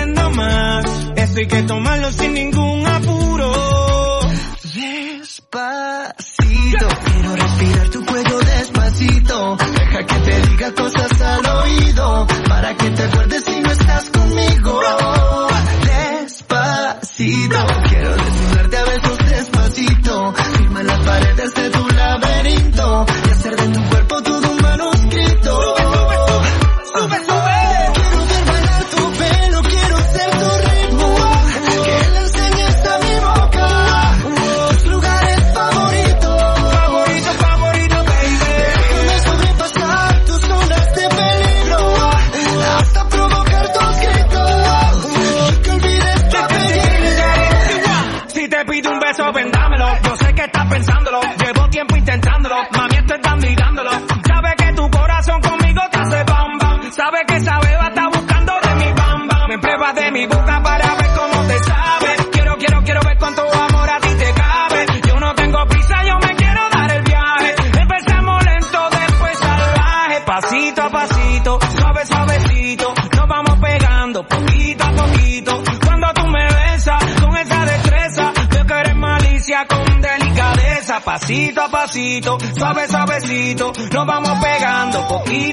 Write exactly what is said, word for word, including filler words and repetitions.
pidiendo más. Esto hay que tomarlo sin ningún apuro. Despacito, quiero respirar tu cuello despacito. Deja que te diga cosas al oído, para que te acuerdes si no estás conmigo. Despacito, quiero desnudarte a besos despacito. Firma las paredes de tu laberinto y hacer de tu cuerpo todo un manuscrito. Sube, sube, sube, sube, sube. Quiero ver bailar tu pelo, quiero ser tu ritmo. Que le enseñes a mi boca tus lugares favoritos. Favorito, favorito, baby. Déjame sobrepasar tus zonas de peligro hasta provocar tus gritos y que olvides tu apellido. Si te pido un beso, ven dámelo. Yo sé que estás pensándolo, llevo tiempo intentándolo. Mami, esto es dando y dándolo. Sabe que tu corazón conmigo te hace bam bam. Sabe que esa beba está buscando de mi bam bam. Me pruebas de mi boca para ver cómo te sabe. Quiero, quiero, quiero ver cuánto amor a ti te cabe. Yo no tengo prisa, yo me quiero dar el viaje. Empezamos lento, después salvaje. Pasito a pasito, suave, suavecito. Nos vamos pegando poquito a poquito. Cuando tú me besas con esa destreza, veo que eres malicia con delicadeza. Pasito a pasito, suave, suavecito. Nos vamos pegando poquito